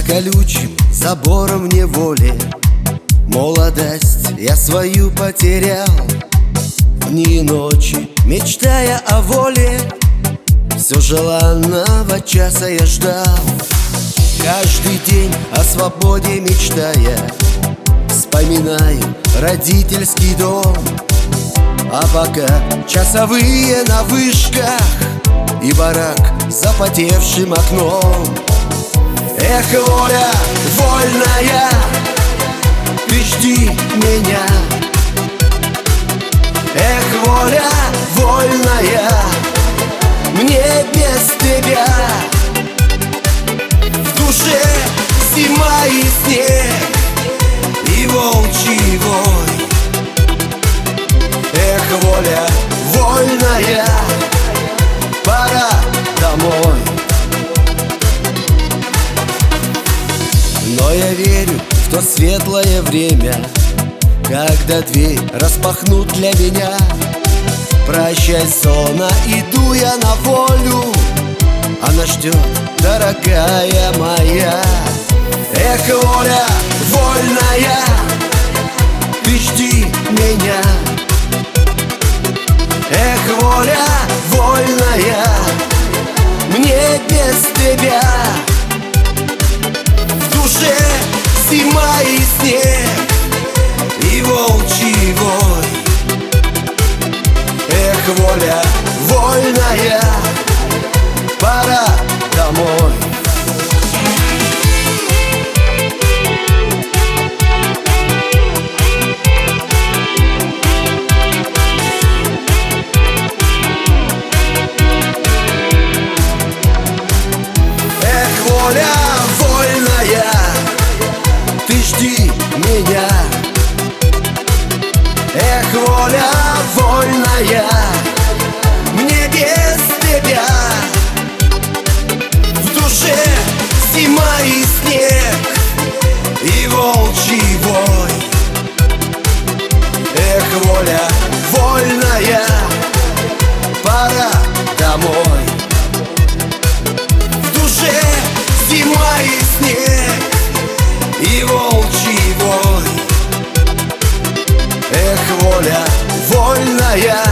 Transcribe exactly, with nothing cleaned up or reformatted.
колючим забором неволи. Молодость я свою потерял, дни и ночи мечтая о воле. Все желанного часа я ждал, каждый день о свободе мечтая. Вспоминаю родительский дом, а пока часовые на вышках и барак с запотевшим окном. Эх, воля вольная, ты жди меня. Эх, воля вольная, мне без тебя. В душе зима и снег, и волчий вой. Эх, воля вольная, пора домой. Но я верю в то светлое время, когда дверь распахнут для меня. Прощай, зона, иду я на волю, она ждет, дорогая моя. Эх, воля вольная, ты жди меня. Эх, воля вольная, мне без тебя. В душе зима и снег, и волчий вой. Эх, воля вольная, пора домой. Эх, воля вольная, ты жди меня. Эх, воля вольная, мне без тебя. В душе зима и снег, и волчий вой. Эх, воля вольная, пора домой. В душе зима и снег, и волчий вой. Эх, воля вольная,